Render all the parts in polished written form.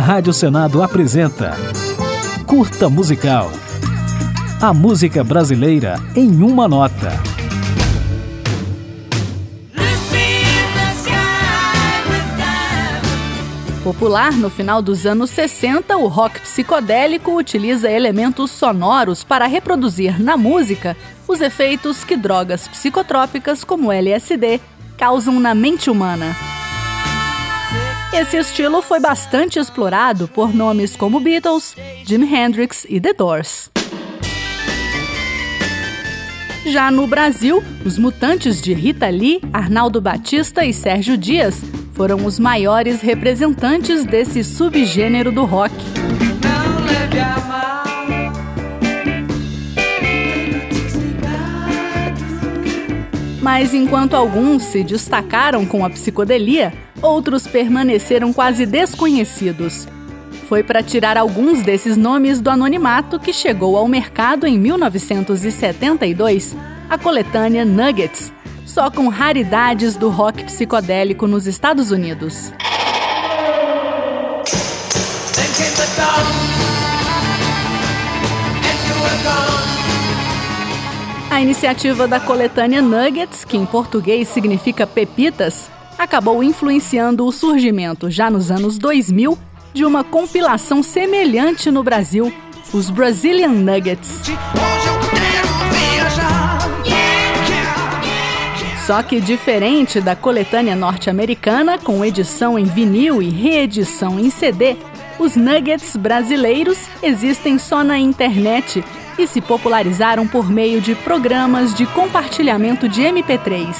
Rádio Senado apresenta Curta Musical. A música brasileira em uma nota. Popular no final dos anos 60, o rock psicodélico utiliza elementos sonoros para reproduzir na música os efeitos que drogas psicotrópicas como LSD causam na mente humana. Esse estilo foi bastante explorado por nomes como Beatles, Jimi Hendrix e The Doors. Já no Brasil, os Mutantes de Rita Lee, Arnaldo Batista e Sérgio Dias foram os maiores representantes desse subgênero do rock. Não leve a mal. Mas enquanto alguns se destacaram com a psicodelia, outros permaneceram quase desconhecidos. Foi para tirar alguns desses nomes do anonimato que chegou ao mercado em 1972 a coletânea Nuggets, só com raridades do rock psicodélico nos Estados Unidos. A iniciativa da coletânea Nuggets, que em português significa pepitas, acabou influenciando o surgimento, já nos anos 2000, de uma compilação semelhante no Brasil, os Brazilian Nuggets. Só que diferente da coletânea norte-americana, com edição em vinil e reedição em CD, os Nuggets brasileiros existem só na internet e se popularizaram por meio de programas de compartilhamento de MP3.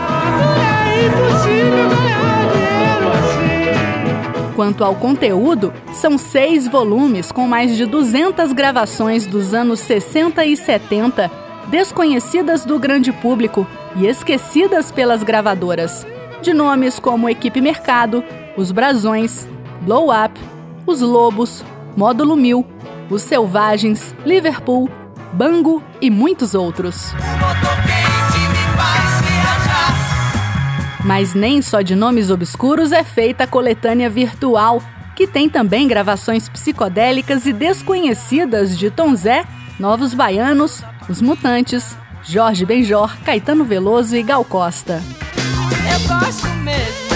Quanto ao conteúdo, são 6 volumes com mais de 200 gravações dos anos 60 e 70, desconhecidas do grande público e esquecidas pelas gravadoras, de nomes como Equipe Mercado, Os Brasões, Blow Up, Os Lobos, Módulo 1000, Os Selvagens, Liverpool, Bango e muitos outros. Mas nem só de nomes obscuros é feita a coletânea virtual, que tem também gravações psicodélicas e desconhecidas de Tom Zé, Novos Baianos, Os Mutantes, Jorge Benjor, Caetano Veloso e Gal Costa. Eu gosto mesmo.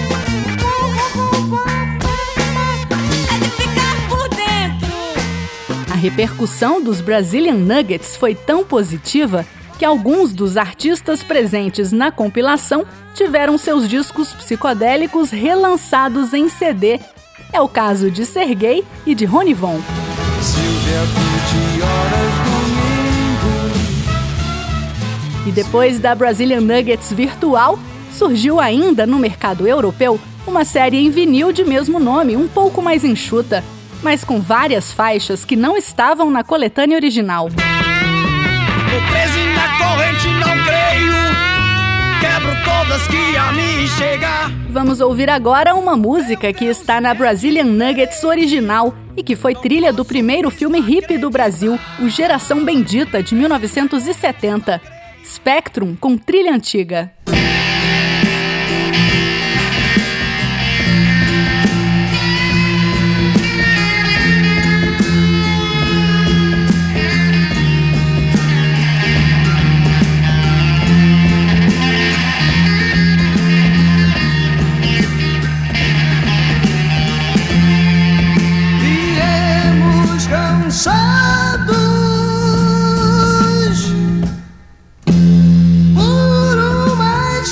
É de ficar por dentro. A repercussão dos Brazilian Nuggets foi tão positiva que alguns dos artistas presentes na compilação tiveram seus discos psicodélicos relançados em CD. É o caso de Serguei e de Ronivon. E depois da Brazilian Nuggets virtual, surgiu ainda no mercado europeu uma série em vinil de mesmo nome, um pouco mais enxuta, mas com várias faixas que não estavam na coletânea original. Preso na corrente, não creio. Quebro todas que a mim chegar. Vamos ouvir agora uma música que está na Brazilian Nuggets original e que foi trilha do primeiro filme hippie do Brasil, o Geração Bendita, de 1970. Spectrum, com trilha antiga. Por uma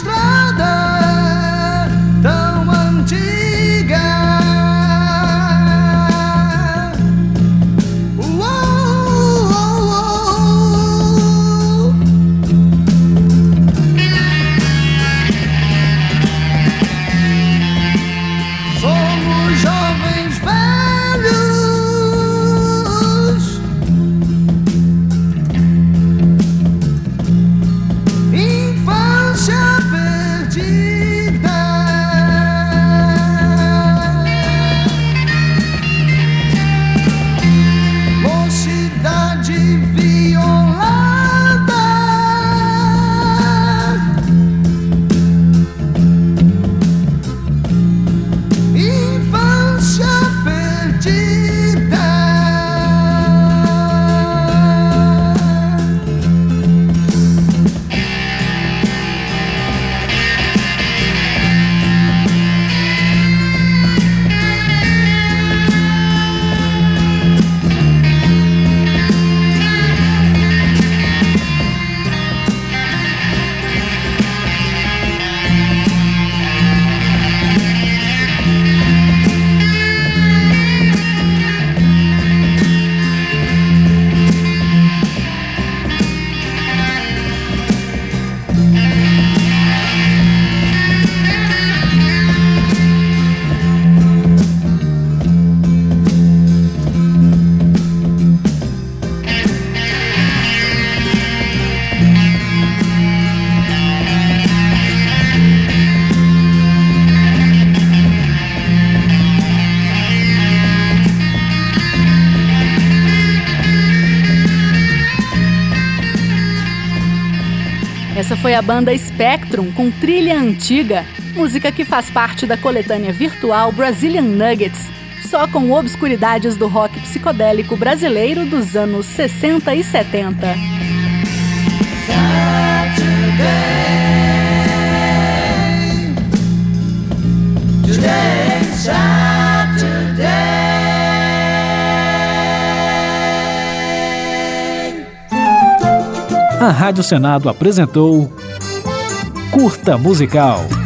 Essa foi a banda Spectrum com Trilha Antiga, música que faz parte da coletânea virtual Brazilian Nuggets, só com obscuridades do rock psicodélico brasileiro dos anos 60 e 70. A Rádio Senado apresentou Curta Musical.